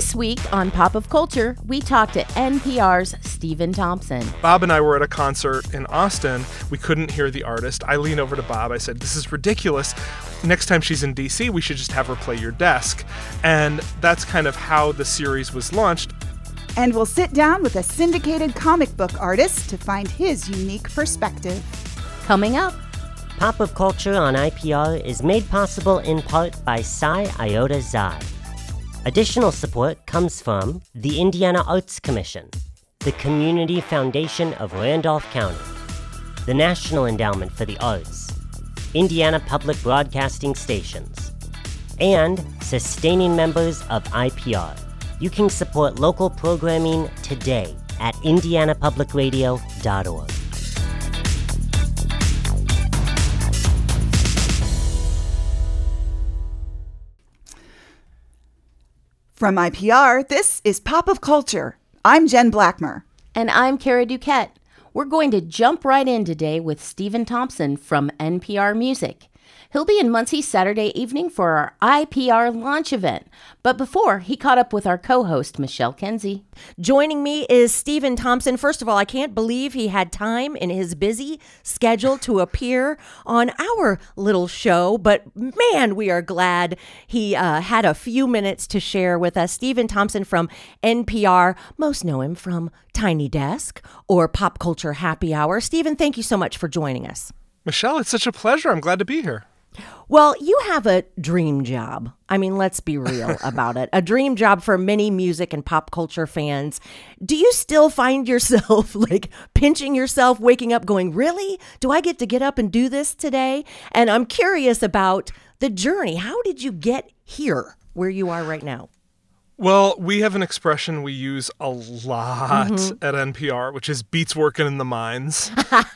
This week on Pop of Culture, we talk to NPR's Stephen Thompson. Bob and I were at a concert in Austin. We couldn't hear the artist. I leaned over to Bob. I said, "This is ridiculous. Next time she's in D.C., we should just have her play your desk." And that's kind of how the series was launched. And we'll sit down with a syndicated comic book artist to find his unique perspective. Coming up, Pop of Culture on IPR is made possible in part by Psi Iota Xi. Additional support comes from the Indiana Arts Commission, the Community Foundation of Randolph County, the National Endowment for the Arts, Indiana Public Broadcasting Stations, and sustaining members of IPR. You can support local programming today at indianapublicradio.org. From IPR, this is Pop of Culture. I'm Jen Blackmer. and I'm Kara Duquette. We're going to jump right in today with Stephen Thompson from NPR Music. He'll be in Muncie Saturday evening for our IPR launch event. But before, he caught up with our co-host, Michelle Kenzie. Joining me is Stephen Thompson. First of all, I can't believe he had time in his busy schedule to appear on our little show. But man, we are glad he had a few minutes to share with us. Stephen Thompson from NPR. Most know him from Tiny Desk or Pop Culture Happy Hour. Stephen, thank you so much for joining us. Michelle, it's such a pleasure. I'm glad to be here. Well, you have a dream job. I mean, let's be real about it. A dream job for many music and pop culture fans. Do you still find yourself like pinching yourself, waking up going, really? Do I get up and do this today? And I'm curious about the journey. How did you get here where you are right now? Well, we have an expression we use a lot at NPR, which is "beats working in the mines,"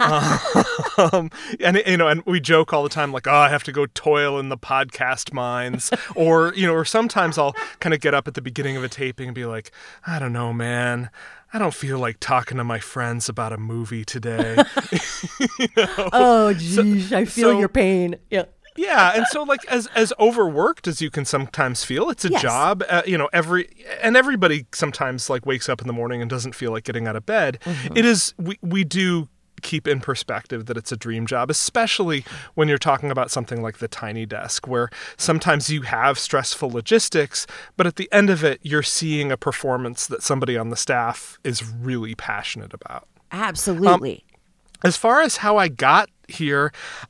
and we joke all the time, like, "Oh, I have to go toil in the podcast mines," or sometimes I'll kind of get up at the beginning of a taping and be like, "I don't know, man. I don't feel like talking to my friends about a movie today." Oh, geez, I feel your pain. Yeah. Yeah, and so like as overworked as you can sometimes feel, it's a job. Everybody sometimes like wakes up in the morning and doesn't feel like getting out of bed. It is we do keep in perspective that it's a dream job, especially when you're talking about something like the Tiny Desk, where sometimes you have stressful logistics, but at the end of it, you're seeing a performance that somebody on the staff is really passionate about. Absolutely. As far as how I got here,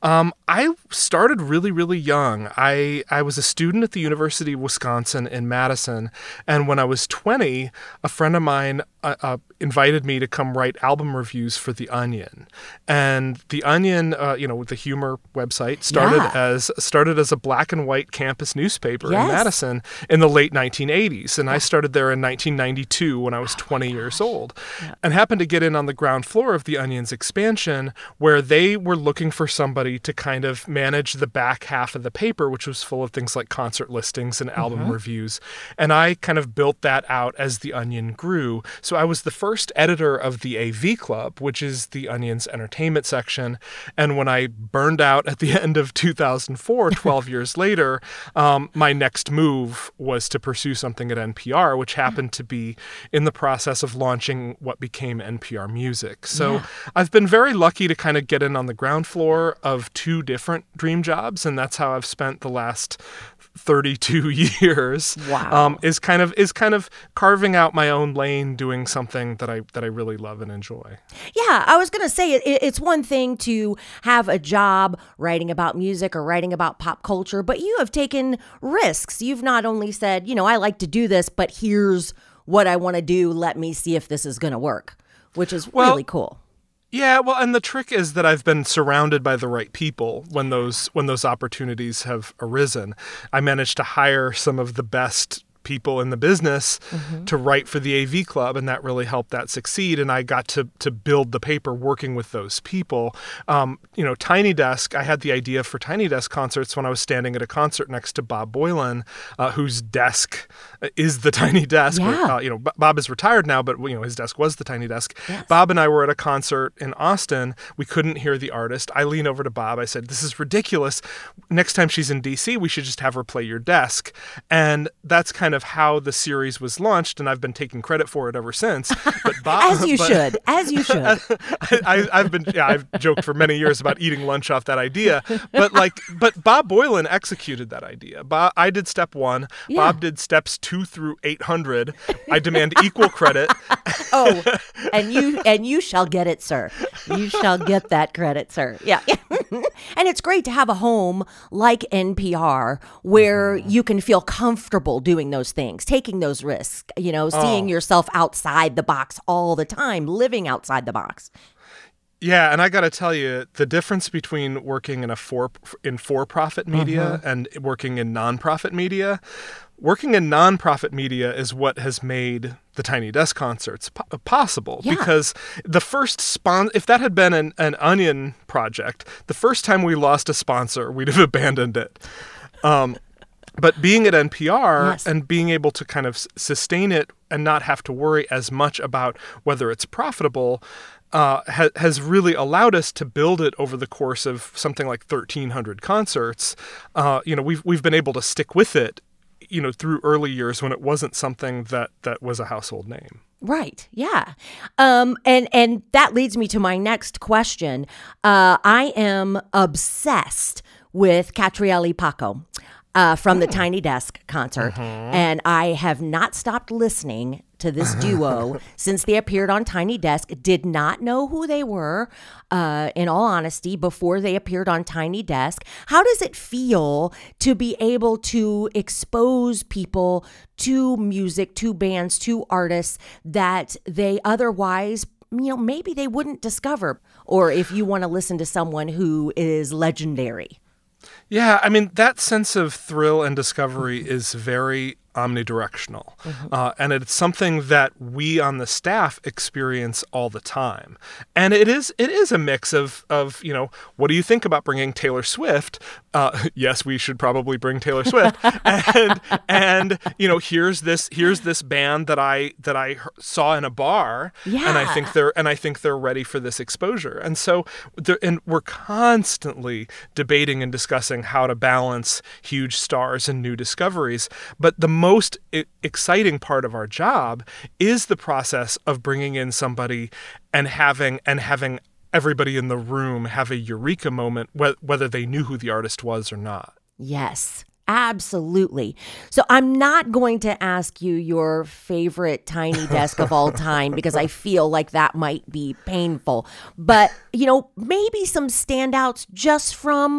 I started really, really young. I was a student at the University of Wisconsin in Madison, and when I was 20, a friend of mine invited me to come write album reviews for The Onion. And The Onion, the humor website, started as a black and white campus newspaper in Madison in the late 1980s. And I started there in 1992 when I was 20 years old, and happened to get in on the ground floor of The Onion's expansion, where they were looking for somebody to kind of manage the back half of the paper, which was full of things like concert listings and album reviews. And I kind of built that out as The Onion grew. So I was the first editor of the AV Club, which is The Onion's entertainment section. And when I burned out at the end of 2004, 12 years later, my next move was to pursue something at NPR, which happened to be in the process of launching what became NPR Music. So I've been very lucky to kind of get in on the ground floor of two different dream jobs, and that's how I've spent the last 32 years. Wow. Is kind of carving out my own lane, doing something that I really love and enjoy. Yeah, I was going to say it's one thing to have a job writing about music or writing about pop culture, but you have taken risks. You've not only said, I like to do this, but here's what I want to do. Let me see if this is going to work, which is really cool. Yeah, well, and the trick is that I've been surrounded by the right people when those opportunities have arisen. I managed to hire some of the best people in the business to write for the AV Club, and that really helped that succeed. And I got to build the paper working with those people. Tiny Desk, I had the idea for Tiny Desk concerts when I was standing at a concert next to Bob Boilen, whose desk is the Tiny Desk. Yeah. Bob is retired now, but his desk was the Tiny Desk. Yes. Bob and I were at a concert in Austin. We couldn't hear the artist. I leaned over to Bob. I said, "This is ridiculous. Next time she's in D.C., we should just have her play your desk." And that's kind kind of how the series was launched, and I've been taking credit for it ever since. But Bob, As you should. I've joked for many years about eating lunch off that idea. But Bob Boylan executed that idea. I did step 1. Yeah. Bob did steps 2 through 800. I demand equal credit. Oh, and you shall get it, sir. You shall get that credit, sir. Yeah. And it's great to have a home like NPR where you can feel comfortable doing those things, taking those risks, seeing yourself outside the box all the time, living outside the box. Yeah, and I got to tell you, the difference between working in for-profit media and working in nonprofit media, working in nonprofit media is what has made the Tiny Desk concerts possible. Yeah. Because the first if that had been an Onion project, the first time we lost a sponsor, we'd have abandoned it. But being at NPR Yes. and being able to kind of sustain it and not have to worry as much about whether it's profitable has really allowed us to build it over the course of something like 1,300 concerts. We've been able to stick with it, through early years when it wasn't something that was a household name. Right. Yeah. And that leads me to my next question. I am obsessed with Catrielli Paco from the Tiny Desk concert. And I have not stopped listening to this duo since they appeared on Tiny Desk. Did not know who they were, in all honesty, before they appeared on Tiny Desk. How does it feel to be able to expose people to music, to bands, to artists that they otherwise, maybe they wouldn't discover? Or if you want to listen to someone who is legendary. Yeah, I mean, that sense of thrill and discovery is very omnidirectional. And it's something that we on the staff experience all the time. And it is a mix of what do you think about bringing Taylor Swift? Yes, we should probably bring Taylor Swift. and here's this band that I saw in a bar, Yeah. and I think they're ready for this exposure. And so we're constantly debating and discussing how to balance huge stars and new discoveries. But the most exciting part of our job is the process of bringing in somebody and having everybody in the room have a eureka moment, whether they knew who the artist was or not. Yes, absolutely. So I'm not going to ask you your favorite Tiny Desk of all time because I feel like that might be painful. But, maybe some standouts just from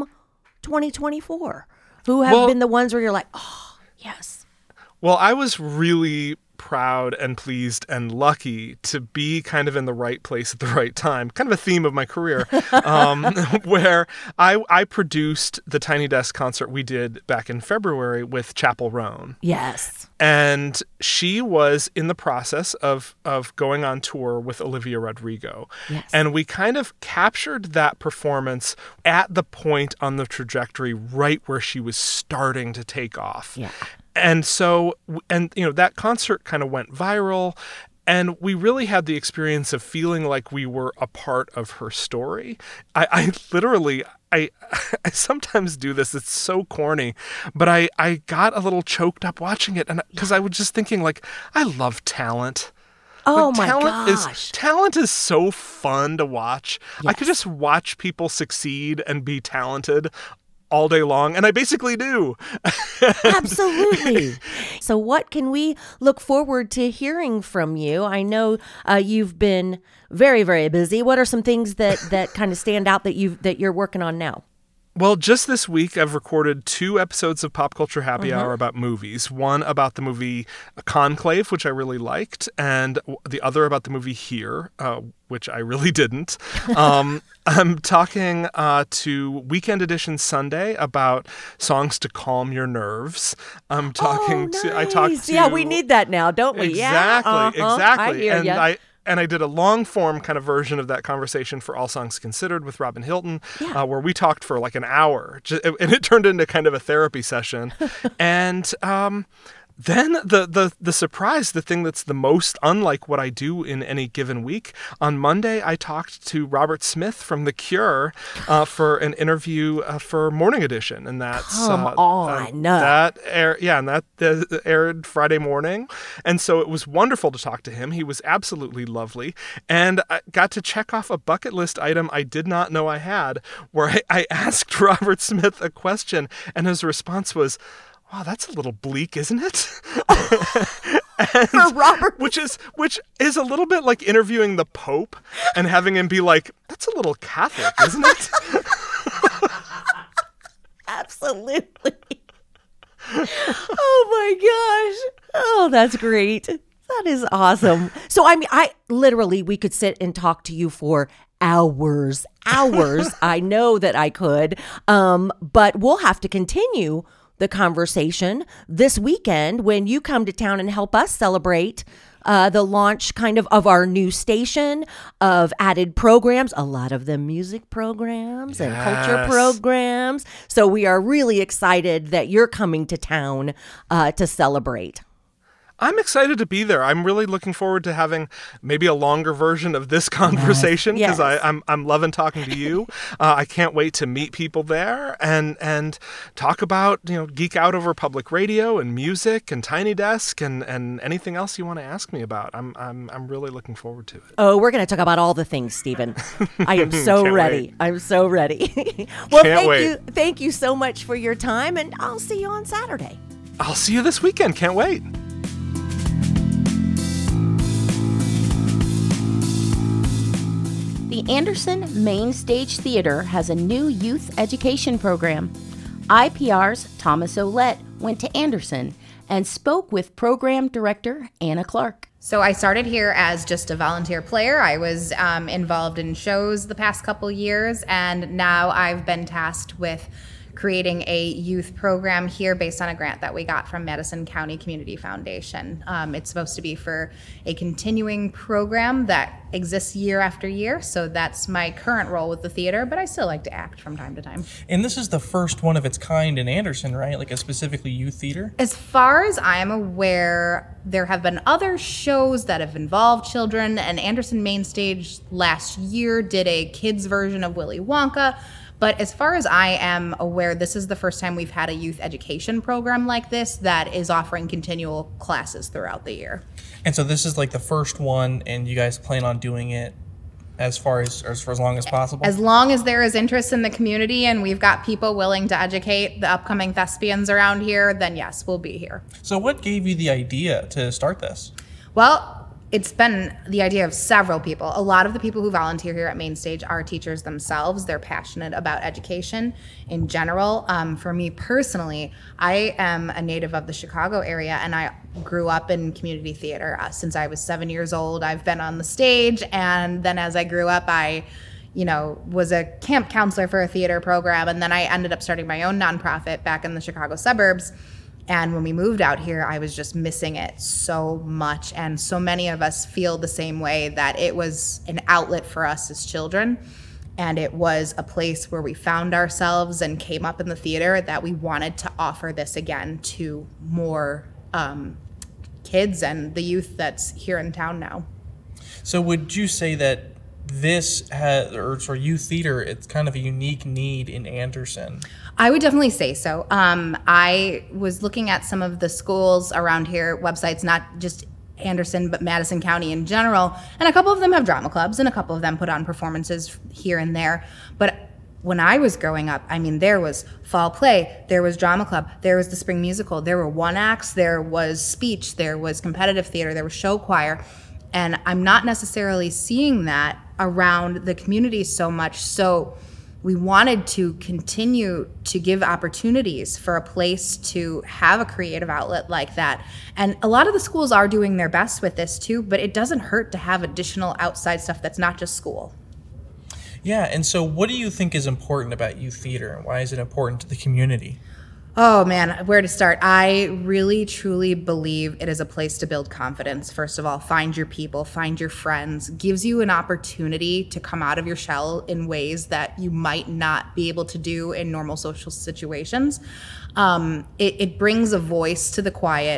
2024 who have been the ones where you're like, oh, yes. Well, I was really proud and pleased and lucky to be kind of in the right place at the right time, kind of a theme of my career, where I produced the Tiny Desk concert we did back in February with Chappell Roan. Yes. And she was in the process of going on tour with Olivia Rodrigo. Yes. And we kind of captured that performance at the point on the trajectory right where she was starting to take off. Yeah. And so, that concert kind of went viral, and we really had the experience of feeling like we were a part of her story. I literally sometimes do this. It's so corny, but I got a little choked up watching it, and because I was just thinking, like, I love talent. Oh, Like, my gosh. Talent is so fun to watch. Yes. I could just watch people succeed and be talented all day long, and I basically do. Absolutely. So what can we look forward to hearing from you? I know you've been very, very busy. What are some things that kind of stand out that you're working on now? Well, just this week, I've recorded 2 episodes of Pop Culture Happy Hour about movies. One about the movie Conclave, which I really liked, and the other about the movie Here, which I really didn't. I'm talking to Weekend Edition Sunday about songs to calm your nerves. I'm talking I talked to... Yeah, we need that now, don't we? Exactly, exactly. I hear ya. And I did a long form kind of version of that conversation for All Songs Considered with Robin Hilton, where we talked for like an hour, and it turned into kind of a therapy session. And Then the surprise, the thing that's the most unlike what I do in any given week, on Monday I talked to Robert Smith from The Cure for an interview for Morning Edition, and that's that aired Friday morning, and so it was wonderful to talk to him. He was absolutely lovely, and I got to check off a bucket list item I did not know I had, where I asked Robert Smith a question, and his response was, "Wow, that's a little bleak, isn't it?" For Robert, which is a little bit like interviewing the Pope and having him be like, "That's a little Catholic, isn't it?" Absolutely. Oh my gosh. Oh, that's great. That is awesome. So I mean, we could sit and talk to you for hours. I know that I could. But we'll have to continue the conversation this weekend when you come to town and help us celebrate the launch kind of our new station, of added programs, a lot of them music programs and culture programs. So we are really excited that you're coming to town to celebrate. I'm excited to be there. I'm really looking forward to having maybe a longer version of this conversation, because I'm loving talking to you. I can't wait to meet people there and talk about, geek out over public radio and music and Tiny Desk and anything else you want to ask me about. I'm really looking forward to it. Oh, we're going to talk about all the things, Stephen. I am so ready. Wait. I'm so ready. Well, Can't wait. Thank you so much for your time, and I'll see you on Saturday. I'll see you this weekend. Can't wait. The Anderson Main Stage Theater has a new youth education program. IPR's Thomas Olette went to Anderson and spoke with program director Anna Clark. So I started here as just a volunteer player. I was involved in shows the past couple years, and now I've been tasked with creating a youth program here based on a grant that we got from Madison County Community Foundation. It's supposed to be for a continuing program that exists year after year, so that's my current role with the theater, but I still like to act from time to time. And this is the first one of its kind in Anderson, right? Like a specifically youth theater? As far as I am aware, there have been other shows that have involved children, and Anderson Main Stage last year did a kids version of Willy Wonka. But as far as I am aware, this is the first time we've had a youth education program like this that is offering continual classes throughout the year. And so this is like the first one, and you guys plan on doing it for as long as possible? As long as there is interest in the community and we've got people willing to educate the upcoming thespians around here, then yes, we'll be here. So what gave you the idea to start this? Well, it's been the idea of several people. A lot of the people who volunteer here at Main Stage are teachers themselves. They're passionate about education in general. For me personally, I am a native of the Chicago area, and I grew up in community theater. Since I was 7 years old, I've been on the stage, and then as I grew up, I was a camp counselor for a theater program, and then I ended up starting my own nonprofit back in the Chicago suburbs. And when we moved out here, I was just missing it so much. And so many of us feel the same way, that it was an outlet for us as children. And it was a place where we found ourselves and came up in the theater, that we wanted to offer this again to more kids and the youth that's here in town now. So would you say that this youth theater, it's kind of a unique need in Anderson? I would definitely say so. I was looking at some of the schools around here, websites, not just Anderson, but Madison County in general, and a couple of them have drama clubs, and a couple of them put on performances here and there. But when I was growing up, there was fall play, there was drama club, there was the spring musical, there were one acts, there was speech, there was competitive theater, there was show choir. And I'm not necessarily seeing that around the community so much. So we wanted to continue to give opportunities for a place to have a creative outlet like that. And a lot of the schools are doing their best with this too, but it doesn't hurt to have additional outside stuff that's not just school. Yeah, and so what do you think is important about youth theater, and why is it important to the community? Oh man, where to start? I really truly believe it is a place to build confidence. First of all, find your people, find your friends, gives you an opportunity to come out of your shell in ways that you might not be able to do in normal social situations. It brings a voice to the quiet.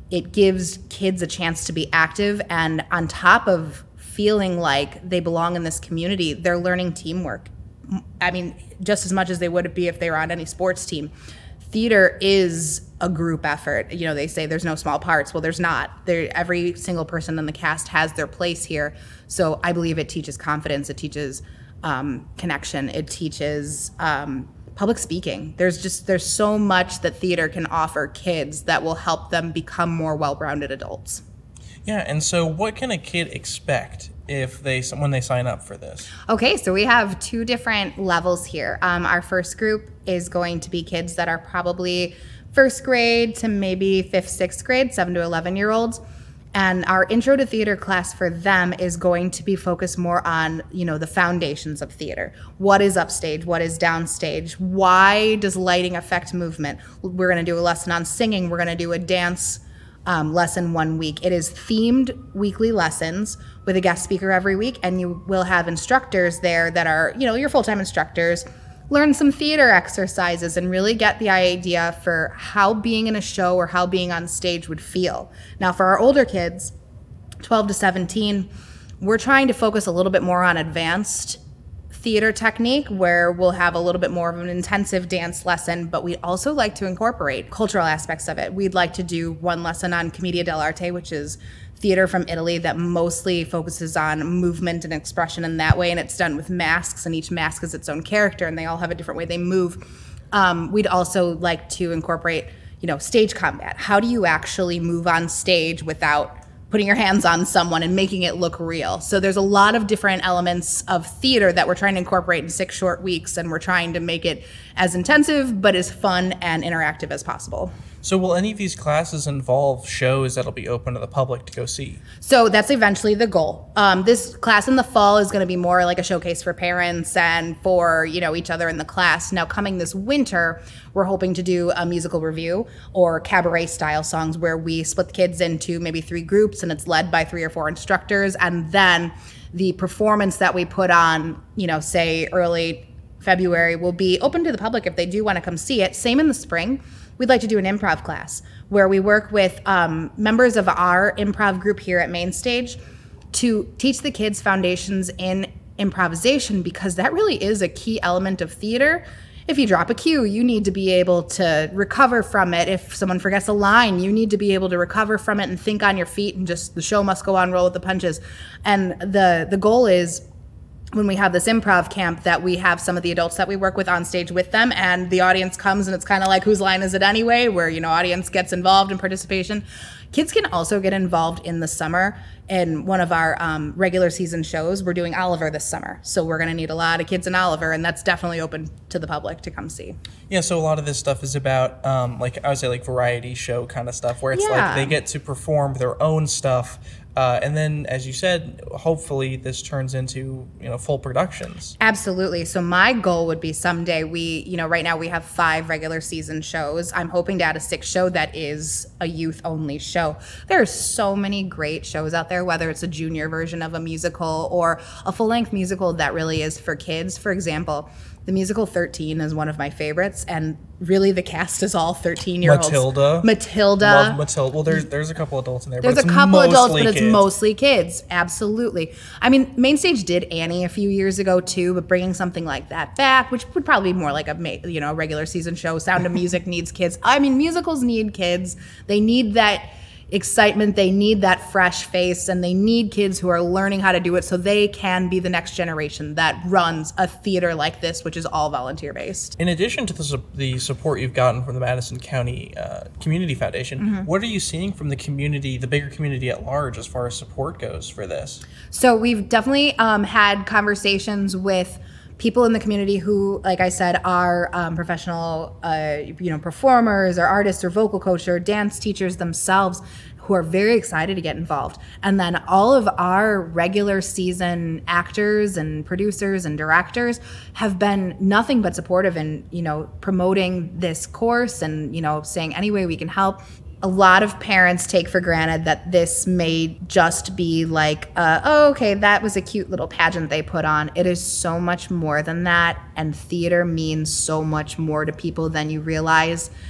it gives kids a chance to be active, and on top of feeling like they belong in this community, they're learning teamwork. I mean, just as much as they would be if they were on any sports team. Theater is a group effort. You know, they say there's no small parts. Well, there's not. Every single person in the cast has their place here. So I believe it teaches confidence. It teaches connection. It teaches public speaking. There's so much that theater can offer kids that will help them become more well-rounded adults. Yeah, and so what can a kid expect when they sign up for this? Okay, so we have 2 different levels here. Our first group is going to be kids that are probably first grade to maybe 5th, 6th grade, 7 to 11-year-olds. And our intro to theater class for them is going to be focused more on, the foundations of theater. What is upstage? What is downstage? Why does lighting affect movement? We're going to do a lesson on singing. We're going to do a dance lesson one week. It is themed weekly lessons with a guest speaker every week, and you will have instructors there that are, your full-time instructors. Learn some theater exercises and really get the idea for how being in a show or how being on stage would feel. Now, for our older kids, 12 to 17, we're trying to focus a little bit more on advanced theater technique, where we'll have a little bit more of an intensive dance lesson, but we also like to incorporate cultural aspects of it. We'd like to do one lesson on Commedia dell'arte, which is theater from Italy that mostly focuses on movement and expression in that way, and it's done with masks, and each mask is its own character, and they all have a different way they move. We'd also like to incorporate, stage combat. How do you actually move on stage without putting your hands on someone and making it look real? So there's a lot of different elements of theater that we're trying to incorporate in 6 short weeks, and we're trying to make it as intensive but as fun and interactive as possible. So will any of these classes involve shows that'll be open to the public to go see? So that's eventually the goal. This class in the fall is going to be more like a showcase for parents and for, each other in the class. Now, coming this winter, we're hoping to do a musical review or cabaret style songs where we split the kids into maybe 3 groups, and it's led by 3 or 4 instructors. And then the performance that we put on, say early February, will be open to the public if they do want to come see it. Same in the spring. We'd like to do an improv class where we work with members of our improv group here at Main Stage to teach the kids foundations in improvisation, because that really is a key element of theater. If you drop a cue, you need to be able to recover from it. If someone forgets a line, you need to be able to recover from it and think on your feet, and just the show must go on, roll with the punches. And the goal is, when we have this improv camp, that we have some of the adults that we work with on stage with them, and the audience comes, and it's kind of like whose line is it anyway, where audience gets involved in participation. Kids can also get involved in the summer. In one of our regular season shows, we're doing Oliver this summer, so we're going to need a lot of kids in Oliver, and that's definitely open to the public to come see. Yeah, so a lot of this stuff is about I would say variety show kind of stuff, where it's like they get to perform their own stuff. And then, as you said, hopefully this turns into, full productions. Absolutely. So my goal would be someday right now we have 5 regular season shows. I'm hoping to add a 6th show that is a youth-only show. There are so many great shows out there, whether it's a junior version of a musical or a full-length musical that really is for kids. For example, the musical 13 is one of my favorites, and really the cast is all 13-year-olds. Matilda. Love Matilda. Well, there's a couple adults in there, There's but a couple adults, but kids. it's mostly kids. Absolutely. I mean, Main Stage did Annie a few years ago too, but bringing something like that back, which would probably be more like a regular season show. Sound of Music needs kids. I mean, musicals need kids. They need that excitement, they need that fresh face, and they need kids who are learning how to do it so they can be the next generation that runs a theater like this, which is all volunteer based. In addition to the support you've gotten from the Madison County Community Foundation, what are you seeing from the community, the bigger community at large, as far as support goes for this? So we've definitely had conversations with people in the community who, like I said, are professional, performers or artists or vocal coach or dance teachers themselves, who are very excited to get involved. And then all of our regular season actors and producers and directors have been nothing but supportive in, promoting this course and, saying any way we can help. A lot of parents take for granted that this may just be like, okay, that was a cute little pageant they put on. It is so much more than that, and theater means so much more to people than you realize.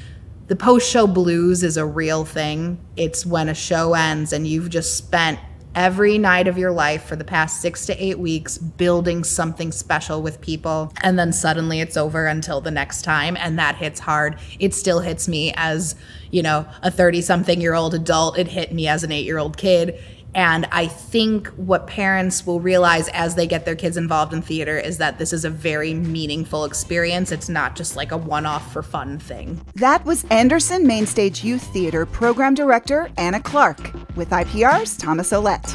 the post-show blues is a real thing. It's when a show ends and you've just spent every night of your life for the past 6 to 8 weeks building something special with people, and then suddenly it's over until the next time, and that hits hard. It still hits me as, a 30-something-year-old adult. It hit me as an 8-year-old kid. And I think what parents will realize as they get their kids involved in theater is that this is a very meaningful experience. It's not just like a one-off for fun thing. That was Anderson Mainstage Youth Theater Program Director Anna Clark with IPR's Thomas Ouellette.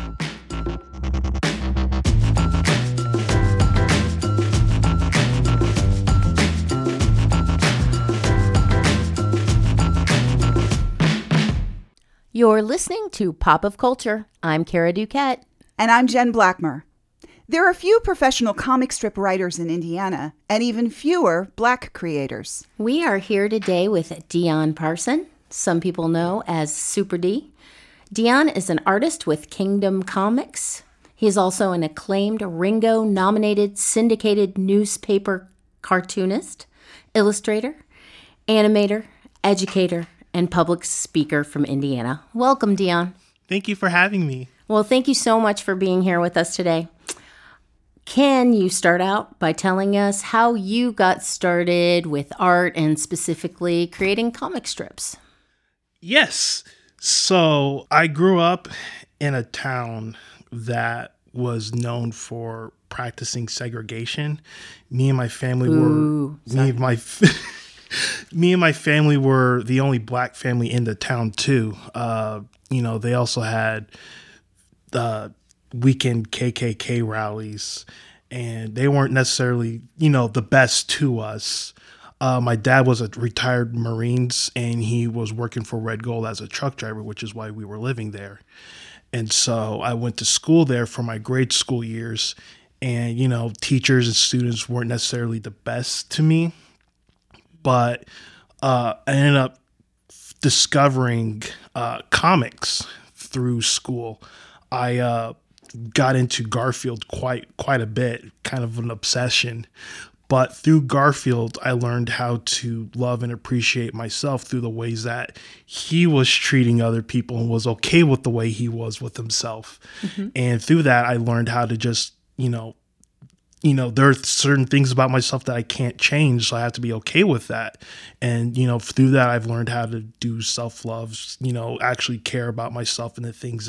You're listening to Pop of Culture. I'm Kara Duquette. And I'm Jen Blackmer. There are few professional comic strip writers in Indiana, and even fewer Black creators. We are here today with Dion Parson, some people know as Super D. Dion is an artist with Kingdom Comics. He is also an acclaimed Ringo-nominated syndicated newspaper cartoonist, illustrator, animator, educator, and public speaker from Indiana. Welcome, Dion. Thank you for having me. Well, thank you so much for being here with us today. Can you start out by telling us how you got started with art and specifically creating comic strips? Yes. So I grew up in a town that was known for practicing segregation. Me and my family were the only Black family in the town too. They also had weekend KKK rallies, and they weren't necessarily, the best to us. My dad was a retired Marines, and he was working for Red Gold as a truck driver, which is why we were living there. And so I went to school there for my grade school years, and, teachers and students weren't necessarily the best to me. But I ended up discovering comics through school. I got into Garfield quite a bit, kind of an obsession. But through Garfield, I learned how to love and appreciate myself through the ways that he was treating other people and was okay with the way he was with himself. Mm-hmm. And through that, I learned how to just, there are certain things about myself that I can't change, so I have to be okay with that. And, through that, I've learned how to do self-love, actually care about myself and the things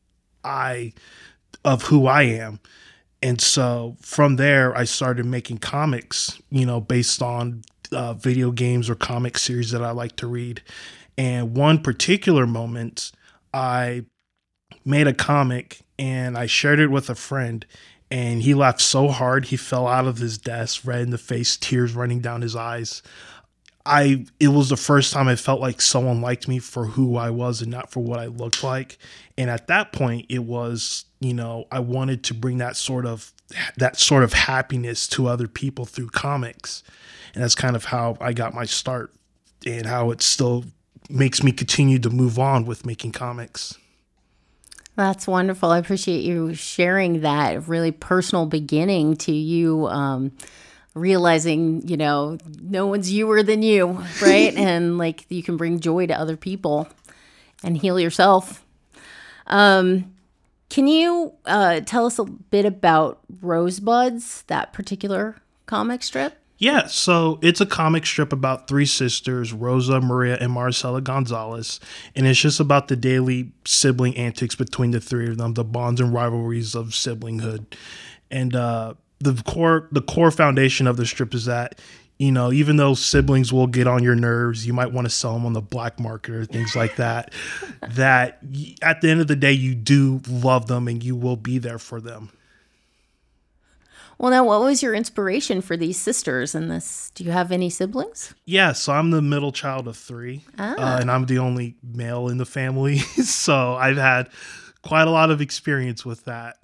of who I am. And so from there, I started making comics, based on video games or comic series that I like to read. And one particular moment, I made a comic and I shared it with a friend. And he laughed so hard, he fell out of his desk, red in the face, tears running down his eyes. It was the first time I felt like someone liked me for who I was and not for what I looked like. And at that point, it was, I wanted to bring that sort of happiness to other people through comics. And that's kind of how I got my start and how it still makes me continue to move on with making comics. That's wonderful. I appreciate you sharing that really personal beginning to you realizing, no one's youer than you, right? And like you can bring joy to other people and heal yourself. Can you tell us a bit about Rosebuds, that particular comic strip? Yeah, so it's a comic strip about three sisters, Rosa, Maria, and Marcela Gonzalez, and it's just about the daily sibling antics between the three of them, the bonds and rivalries of siblinghood. And the core foundation of the strip is that, even though siblings will get on your nerves, you might want to sell them on the black market or things like that, that at the end of the day, you do love them and you will be there for them. Well, now, what was your inspiration for these sisters in this? Do you have any siblings? Yeah, so I'm the middle child of three, and I'm the only male in the family. So I've had quite a lot of experience with that.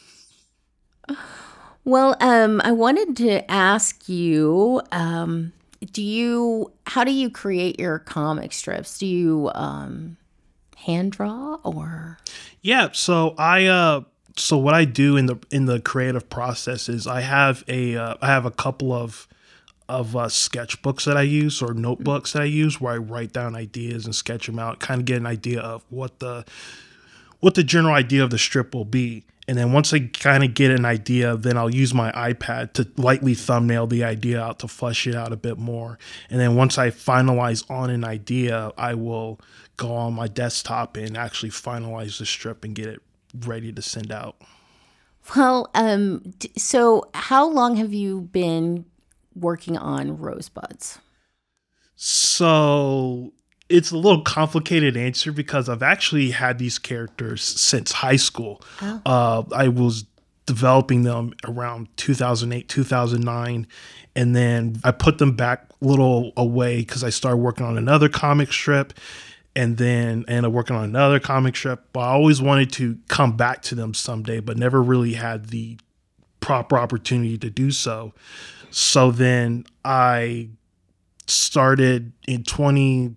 Well, I wanted to ask you, how do you create your comic strips? Do you hand draw or? Yeah, so So what I do in the creative process is I have a couple of sketchbooks that I use or notebooks that I use, where I write down ideas and sketch them out, kind of get an idea of what the general idea of the strip will be. And then once I kind of get an idea, then I'll use my iPad to lightly thumbnail the idea out to flesh it out a bit more. And then once I finalize on an idea, I will go on my desktop and actually finalize the strip and get it ready to send out. Well, so how long have you been working on Rosebuds? So it's a little complicated answer because I've actually had these characters since high school. Oh. I was developing them around 2008, 2009. And then I put them back a little away because I started working on another comic strip and I'm working on another comic strip. But I always wanted to come back to them someday, but never really had the proper opportunity to do so. So then I started in 2019,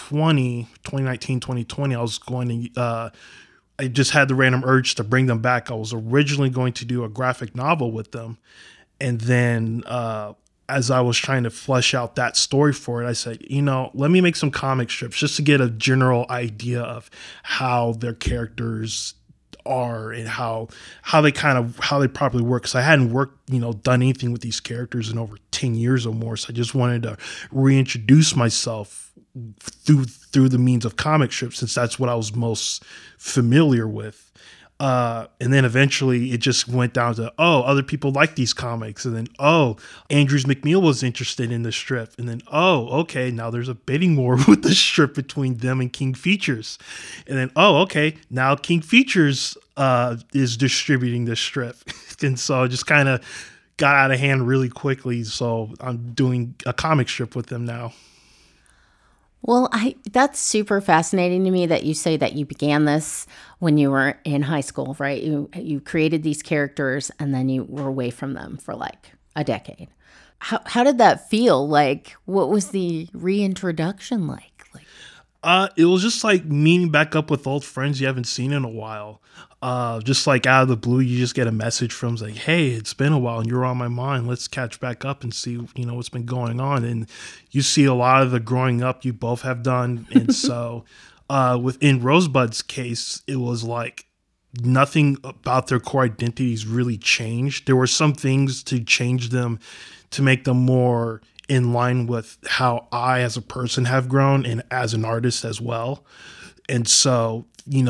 2020, I was going to, I just had the random urge to bring them back. I was originally going to do a graphic novel with them. And then as I was trying to flesh out that story for it, I said, let me make some comic strips just to get a general idea of how their characters are and how they properly work. Because I hadn't done anything with these characters in over 10 years or more. So I just wanted to reintroduce myself through the means of comic strips, since that's what I was most familiar with. And then eventually it just went down to, other people like these comics. And then, Andrews McMeel was interested in the strip. And then, okay, now there's a bidding war with the strip between them and King Features. And then, okay, now King Features is distributing this strip. And so it just kind of got out of hand really quickly. So I'm doing a comic strip with them now. Well, that's super fascinating to me that you say that you began this when you were in high school, right? You created these characters and then you were away from them for like a decade. How did that feel? Like, what was the reintroduction like? It was just like meeting back up with old friends you haven't seen in a while. Just like out of the blue, you just get a message from like, hey, it's been a while and you're on my mind. Let's catch back up and see, what's been going on. And you see a lot of the growing up you both have done. And so within Rosebud's case, it was like nothing about their core identities really changed. There were some things to change them to make them more in line with how I as a person have grown and as an artist as well. And so,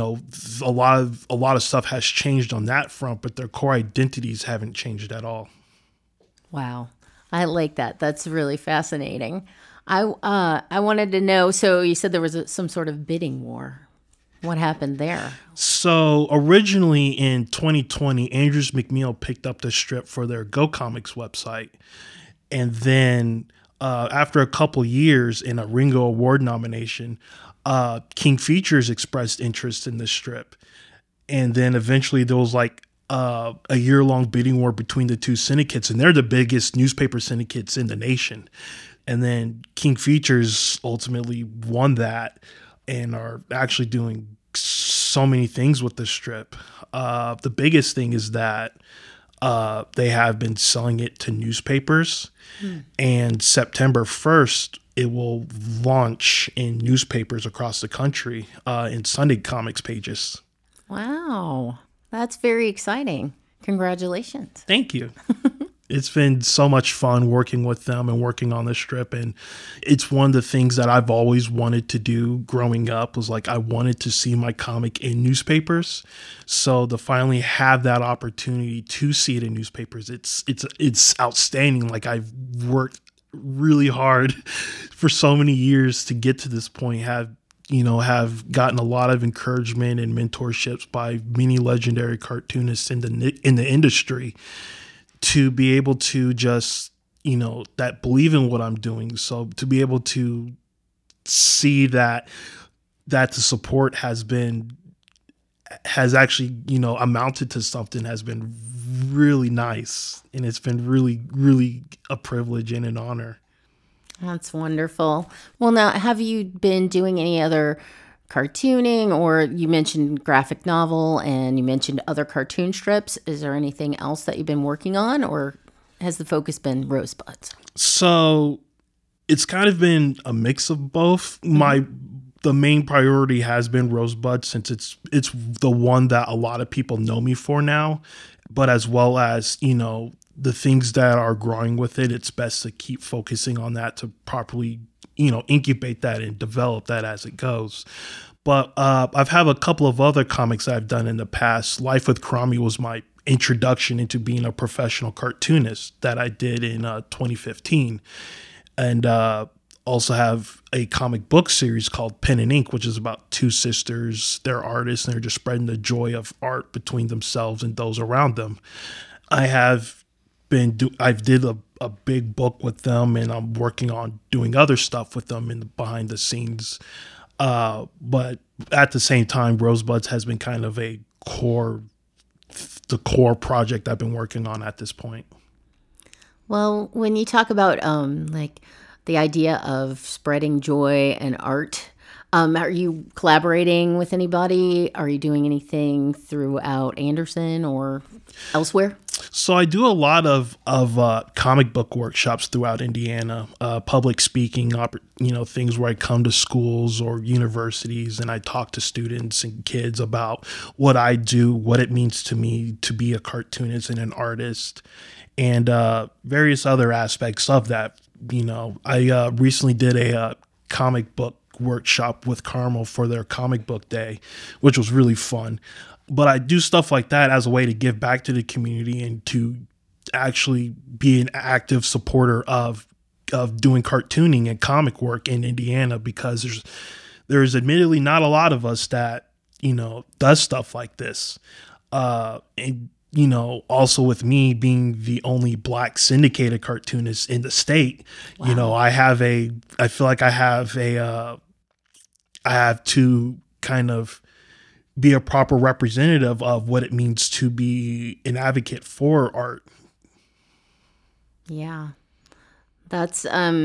a lot of stuff has changed on that front, but their core identities haven't changed at all. Wow. I like that. That's really fascinating. I wanted to know, so you said there was some sort of bidding war. What happened there? So originally in 2020, Andrews McMeel picked up the strip for their Go Comics website. And then after a couple years in a Ringo Award nomination, King Features expressed interest in this strip. And then eventually there was like a year-long bidding war between the two syndicates, and they're the biggest newspaper syndicates in the nation. And then King Features ultimately won that and are actually doing so many things with the strip. The biggest thing is that they have been selling it to newspapers, and September 1st, it will launch in newspapers across the country in Sunday comics pages. Wow. That's very exciting. Congratulations. Thank you. It's been so much fun working with them and working on this strip. And it's one of the things that I've always wanted to do growing up was like, I wanted to see my comic in newspapers. So to finally have that opportunity to see it in newspapers, it's outstanding. Like, I've worked really hard for so many years to get to this point, have gotten a lot of encouragement and mentorships by many legendary cartoonists in the industry, to be able to just, that believe in what I'm doing. So to be able to see that the support has actually, amounted to something has been really nice. And it's been really, really a privilege and an honor. That's wonderful. Well, now, have you been doing any other cartooning, or you mentioned graphic novel and you mentioned other cartoon strips? Is there anything else that you've been working on, or? has the focus been Rosebuds? So it's kind of been a mix of both. The main priority has been Rosebud, since it's the one that a lot of people know me for now, but as well as, the things that are growing with it, it's best to keep focusing on that to properly, incubate that and develop that as it goes. But I've had a couple of other comics I've done in the past. Life with Karami was my introduction into being a professional cartoonist that I did in 2015. And also have a comic book series called Pen and Ink, which is about two sisters. They're artists, and they're just spreading the joy of art between themselves and those around them. I did a big book with them, and I'm working on doing other stuff with them behind the scenes. But at the same time, Rosebuds has been kind of the core project I've been working on at this point. Well, when you talk about the idea of spreading joy and art, are you collaborating with anybody? Are you doing anything throughout Anderson or elsewhere? So I do a lot of comic book workshops throughout Indiana, public speaking, things where I come to schools or universities and I talk to students and kids about what I do, what it means to me to be a cartoonist and an artist, and various other aspects of that. I recently did a comic book workshop with Carmel for their comic book day, which was really fun. But I do stuff like that as a way to give back to the community and to actually be an active supporter of doing cartooning and comic work in Indiana, because there's admittedly not a lot of us that, does stuff like this. And also with me being the only Black syndicated cartoonist in the state, wow. I feel like I have to kind of be a proper representative of what it means to be an advocate for art. Yeah. That's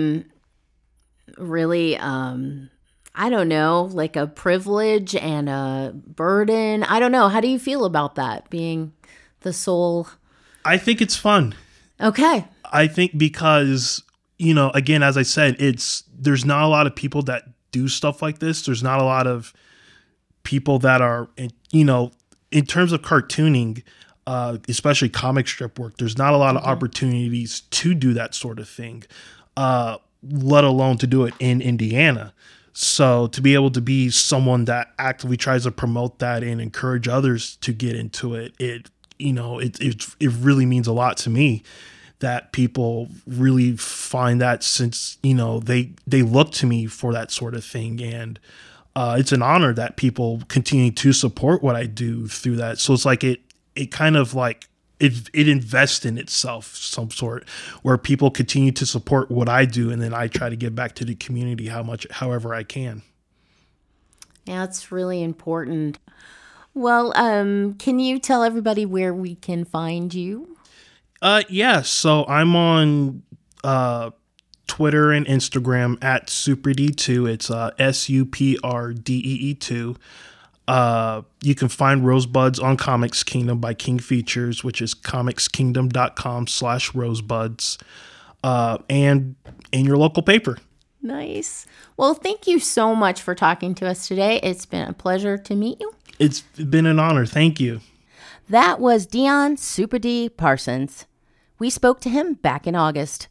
really I don't know, like a privilege and a burden. I don't know. How do you feel about that, being the sole? I think it's fun. Okay. I think because, again, as I said, there's not a lot of people that do stuff like this. There's not a lot of people that are, in terms of cartooning, especially comic strip work, there's not a lot of opportunities to do that sort of thing, let alone to do it in Indiana. So to be able to be someone that actively tries to promote that and encourage others to get into it, it really means a lot to me that people really find that, since, they look to me for that sort of thing. And it's an honor that people continue to support what I do through that. So it's like it kind of like it invests in itself, some sort, where people continue to support what I do, and then I try to give back to the community however I can. Yeah, it's really important. Well, can you tell everybody where we can find you? Yeah. So I'm on Twitter and Instagram at SuperD2. It's SUPRDEE2. You can find Rosebuds on Comics Kingdom by King Features, which is comicskingdom.com/rosebuds, and in your local paper. Nice. Well, thank you so much for talking to us today. It's been a pleasure to meet you. It's been an honor. Thank you. That was Dion Super D Parsons. We spoke to him back in August.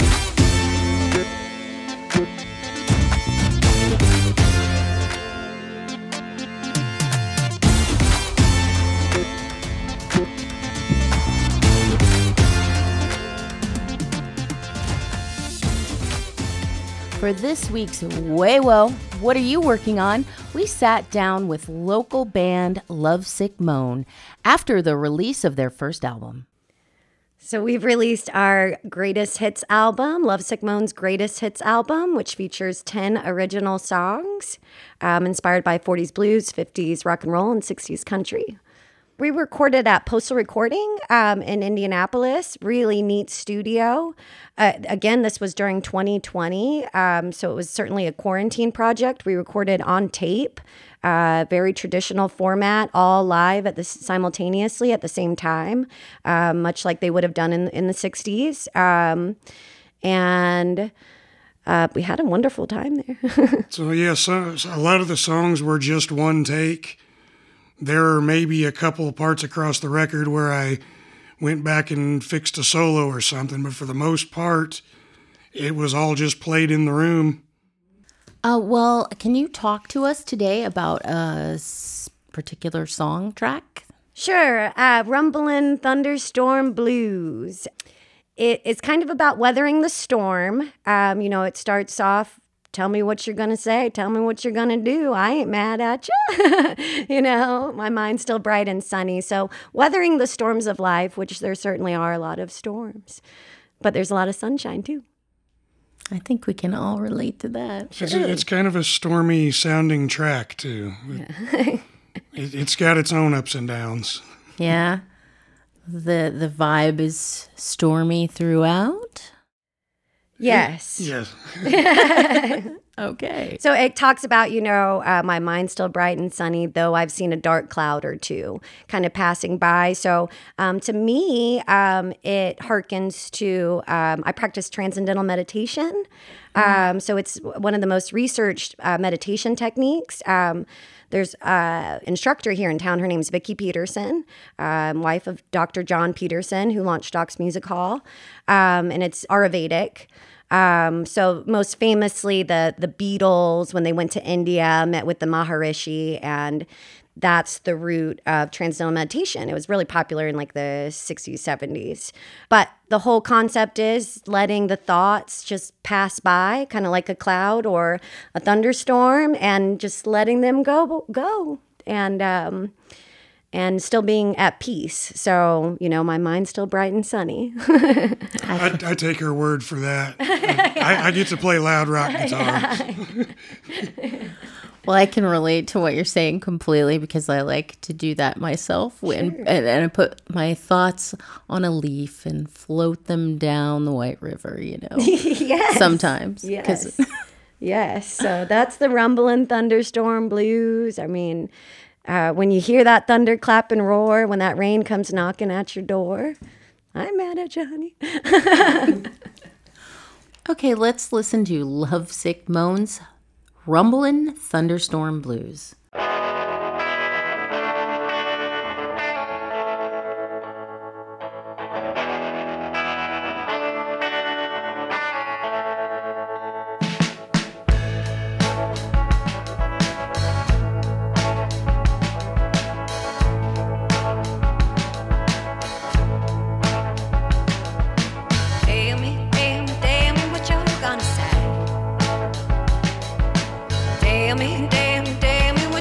For this week's Way Whoa, What Are You Working On?, we sat down with local band Lovesick Moan after the release of their first album. So we've released our greatest hits album, Lovesick Moan's greatest hits album, which features 10 original songs inspired by 40s blues, 50s rock and roll, and 60s country. We recorded at Postal Recording in Indianapolis. Really neat studio. Again, this was during 2020, so it was certainly a quarantine project. We recorded on tape, very traditional format, all live simultaneously at the same time, much like they would have done in the 60s. And we had a wonderful time there. So a lot of the songs were just one take. There are maybe a couple of parts across the record where I went back and fixed a solo or something, but for the most part, it was all just played in the room. Well, can you talk to us today about a particular song track? Sure. Rumblin' Thunderstorm Blues. It's kind of about weathering the storm. It starts off, tell me what you're going to say. Tell me what you're going to do. I ain't mad at you. My mind's still bright and sunny. So weathering the storms of life, which there certainly are a lot of storms. But there's a lot of sunshine, too. I think we can all relate to that. Sure. It's kind of a stormy sounding track, too. Yeah. It's got its own ups and downs. Yeah. The vibe is stormy throughout? Yes. Yes. Okay. So it talks about, my mind's still bright and sunny, though I've seen a dark cloud or two kind of passing by. So to me, it harkens to, I practice transcendental meditation. So it's one of the most researched meditation techniques. There's an instructor here in town. Her name's Vicki Peterson, wife of Dr. John Peterson, who launched Doc's Music Hall. And it's Ayurvedic. So most famously, the Beatles, when they went to India, met with the Maharishi, and that's the root of transcendental meditation. It was really popular in like the 60s, 70s. But the whole concept is letting the thoughts just pass by, kind of like a cloud or a thunderstorm, and just letting them go. And still being at peace. So, my mind's still bright and sunny. I take her word for that. I get to play loud rock guitar. Well, I can relate to what you're saying completely because I like to do that myself. Sure. And I put my thoughts on a leaf and float them down the White River, Yes. Sometimes. Yes. Yes. So that's the Rumblin' Thunderstorm Blues. I mean, when you hear that thunder clap and roar, when that rain comes knocking at your door, I'm mad at you, honey. Okay, let's listen to Lovesick Moan's Rumblin' Thunderstorm Blues. Tell me what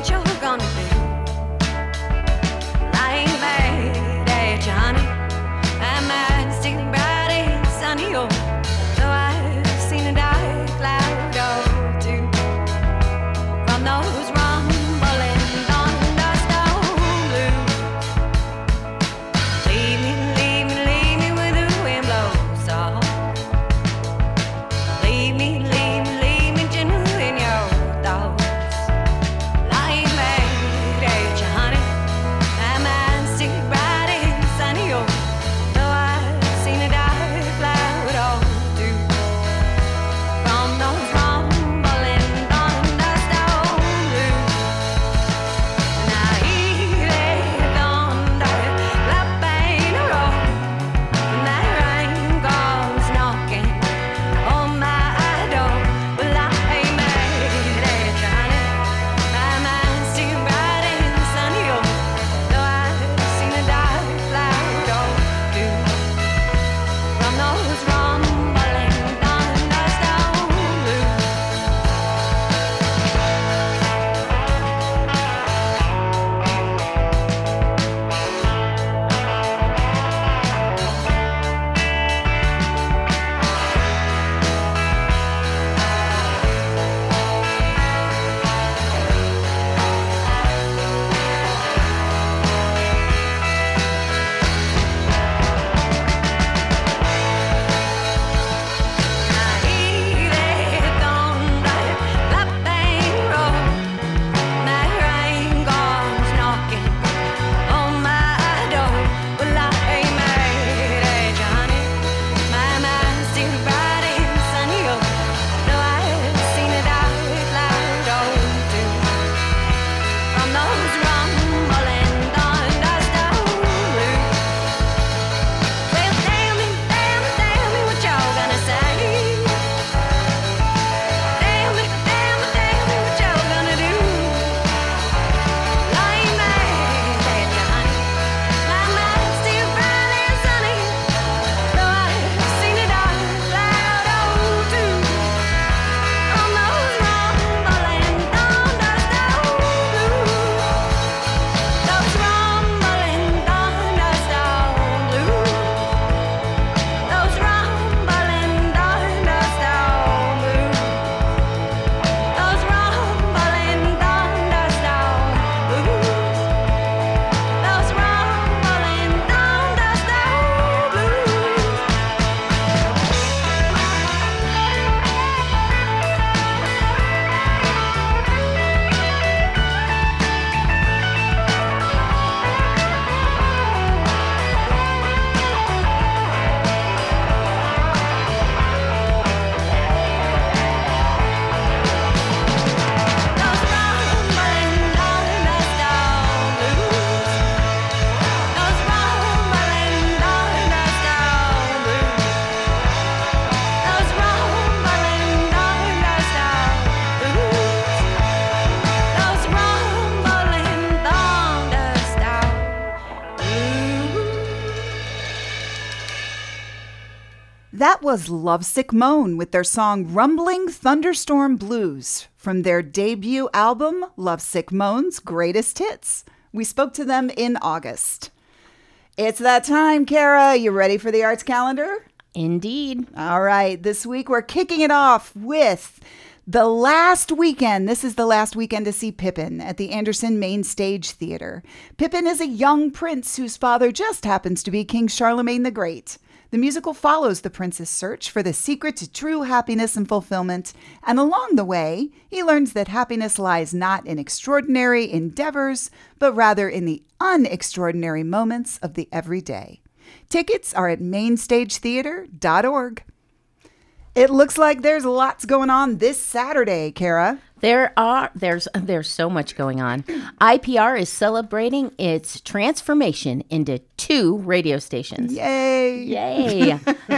That was Lovesick Moan with their song Rumbling Thunderstorm Blues from their debut album, Lovesick Moan's Greatest Hits. We spoke to them in August. It's that time, Kara. You ready for the arts calendar? Indeed. All right. This week we're kicking it off with the last weekend. This is the last weekend to see Pippin at the Anderson Main Stage Theater. Pippin is a young prince whose father just happens to be King Charlemagne the Great. The musical follows the prince's search for the secret to true happiness and fulfillment, and along the way, he learns that happiness lies not in extraordinary endeavors, but rather in the unextraordinary moments of the everyday. Tickets are at mainstagetheater.org. It looks like there's lots going on this Saturday, Kara. There's so much going on. IPR is celebrating its transformation into 2 radio stations. Yay!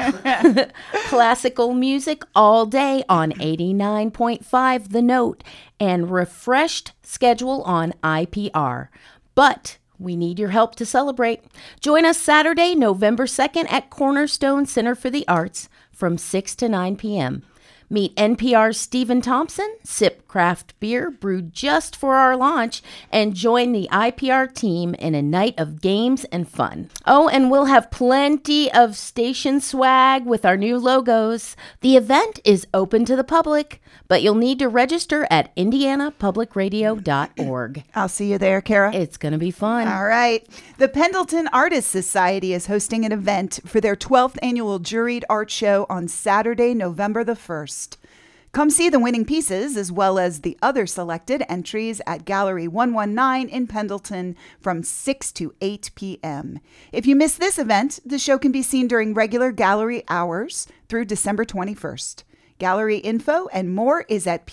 Classical music all day on 89.5 The Note and refreshed schedule on IPR. But we need your help to celebrate. Join us Saturday, November 2nd at Cornerstone Center for the Arts from 6 to 9 p.m. Meet NPR's Stephen Thompson, sip craft beer brewed just for our launch, and join the IPR team in a night of games and fun. Oh, and we'll have plenty of station swag with our new logos. The event is open to the public, but you'll need to register at indianapublicradio.org. I'll see you there, Kara. It's going to be fun. All right. The Pendleton Artists Society is hosting an event for their 12th annual juried art show on Saturday, November the 1st. Come see the winning pieces as well as the other selected entries at Gallery 119 in Pendleton from 6 to 8 p.m. If you miss this event, the show can be seen during regular gallery hours through December 21st. Gallery info and more is at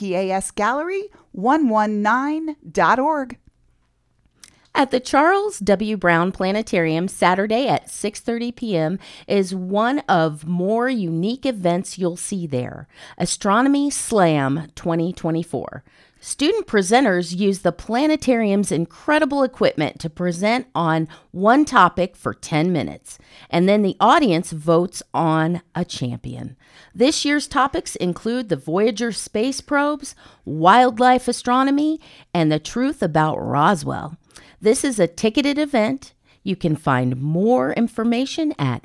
pasgallery119.org. At the Charles W. Brown Planetarium, Saturday at 6:30 p.m. is one of more unique events you'll see there, Astronomy Slam 2024. Student presenters use the planetarium's incredible equipment to present on one topic for 10 minutes, and then the audience votes on a champion. This year's topics include the Voyager space probes, wildlife astronomy, and the truth about Roswell. This is a ticketed event. You can find more information at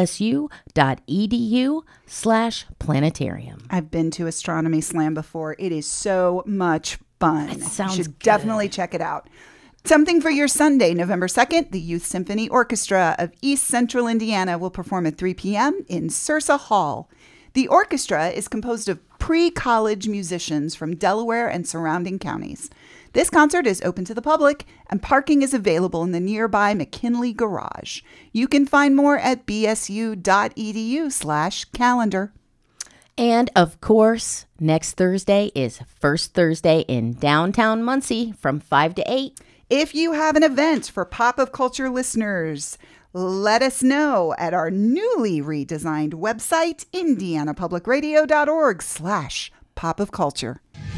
bsu.edu/planetarium. I've been to Astronomy Slam before. It is so much fun. It sounds You should good. definitely check it out. Something for your Sunday, November 2nd, the Youth Symphony Orchestra of East Central Indiana will perform at 3 p.m. in Sursa Hall. The orchestra is composed of pre-college musicians from Delaware and surrounding counties. This concert is open to the public, and parking is available in the nearby McKinley Garage. You can find more at bsu.edu/calendar. And of course, next Thursday is First Thursday in downtown Muncie from 5 to 8. If you have an event for Pop of Culture listeners, let us know at our newly redesigned website, indianapublicradio.org/popofculture.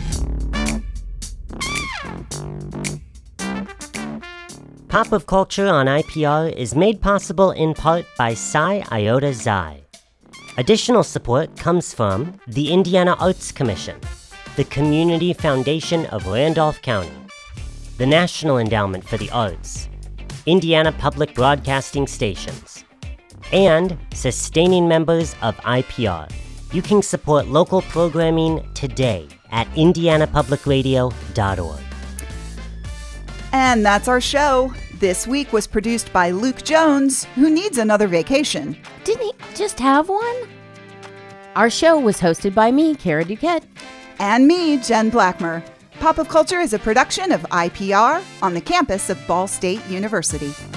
Pop of Culture on IPR is made possible in part by Psi Iota Xi. Additional support comes from the Indiana Arts Commission, the Community Foundation of Randolph County, the National Endowment for the Arts, Indiana Public Broadcasting Stations, and sustaining members of IPR. You can support local programming today at indianapublicradio.org. And that's our show. This week was produced by Luke Jones, who needs another vacation. Didn't he just have one? Our show was hosted by me, Kara Duquette. And me, Jen Blackmer. Pop of Culture is a production of IPR on the campus of Ball State University.